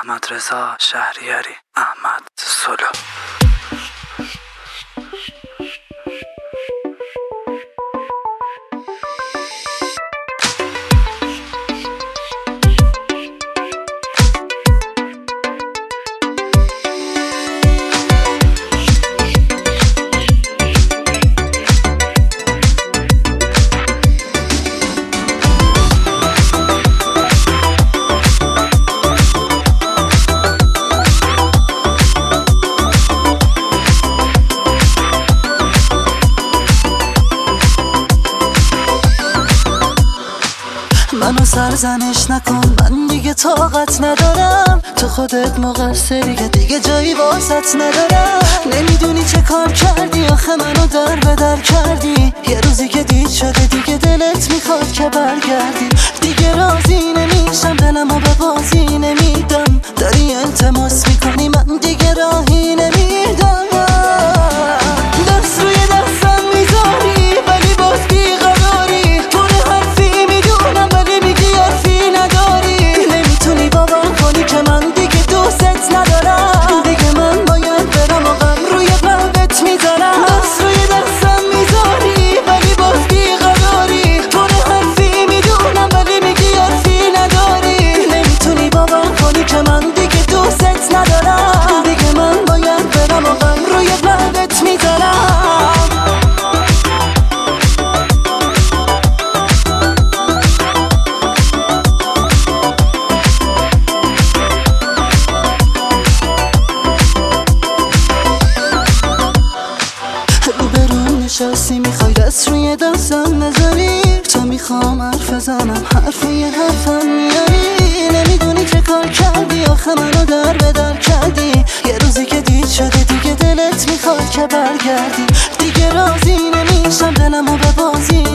احمد رضا شهریاری، احمد سولو. منو سرزنش نکن، من دیگه طاقت ندارم. تو خودت مقصری که دیگه جایی واسط ندارم. نمیدونی چه کار کردی آخه منو در به در کردی. یه روزی که دید شده دیگه دلت میخواد که برگردی. دیگه راضی نمیشم، دلمو به بازی نمیدم. داری التماس میکنی من دیگه راهی نمیدم. دست روی دستم میذاری ولی باز بیقراری. تو حرفی میدونم ولی میگی حرفی نداری. نمیتونی باور کنی که من دیگه دوست ندارم. دیگه من باید برم و غم روی قلبت میذارم. دست روی دستم میذاری ولی باز بیقراری. تو حرفی میدونم ولی میگی حرفی نداری. نمیتونی باور کنی که من دیگه دوست ندارم. دیگه من باید برم و غم روی قلبت میذارم. روبرون نشستی میخوای دست روی دستم نذاری. تو میخوام حرف بزنم حرف یه حرفم میاری. نمیدونی چه کار کردی آخه منو در به در کردی. یه روزی که دید شده دیگه دلت میخواد که برگردی. دیگه راضی نمیشم، دلمو به بازی